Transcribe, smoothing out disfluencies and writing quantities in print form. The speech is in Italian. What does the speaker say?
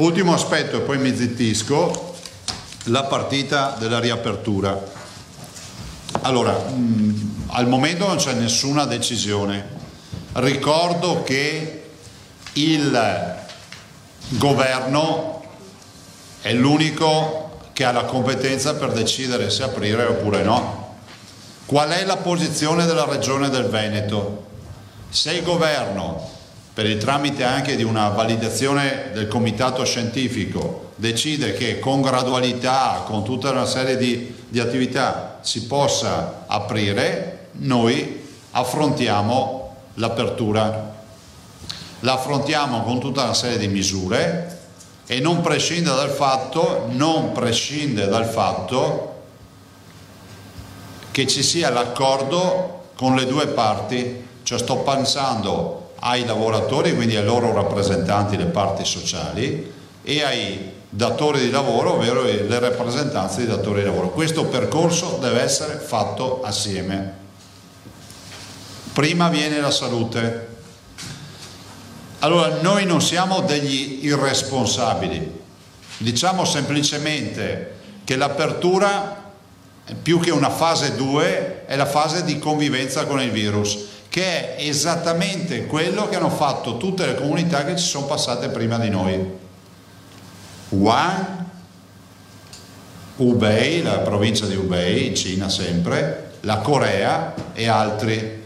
Ultimo aspetto e poi mi zittisco, la partita della riapertura. Allora, al momento non c'è nessuna decisione. Ricordo che il governo è l'unico che ha la competenza per decidere se aprire oppure no. Qual è la posizione della Regione del Veneto? Se il governo, per il tramite anche di una validazione del comitato scientifico, decide che con gradualità, con tutta una serie di attività si possa aprire, noi affrontiamo l'apertura. La affrontiamo con tutta una serie di misure e non prescinde dal fatto che ci sia l'accordo con le due parti, cioè sto pensando ai lavoratori, quindi ai loro rappresentanti, le parti sociali, e ai datori di lavoro, ovvero le rappresentanze dei datori di lavoro. Questo percorso deve essere fatto assieme. Prima viene la salute. Allora, noi non siamo degli irresponsabili, diciamo semplicemente che l'apertura, più che una fase 2, è la fase di convivenza con il virus, che è esattamente quello che hanno fatto tutte le comunità che ci sono passate prima di noi. Wuhan, Hubei, la provincia di Hubei, in Cina sempre, la Corea e altri.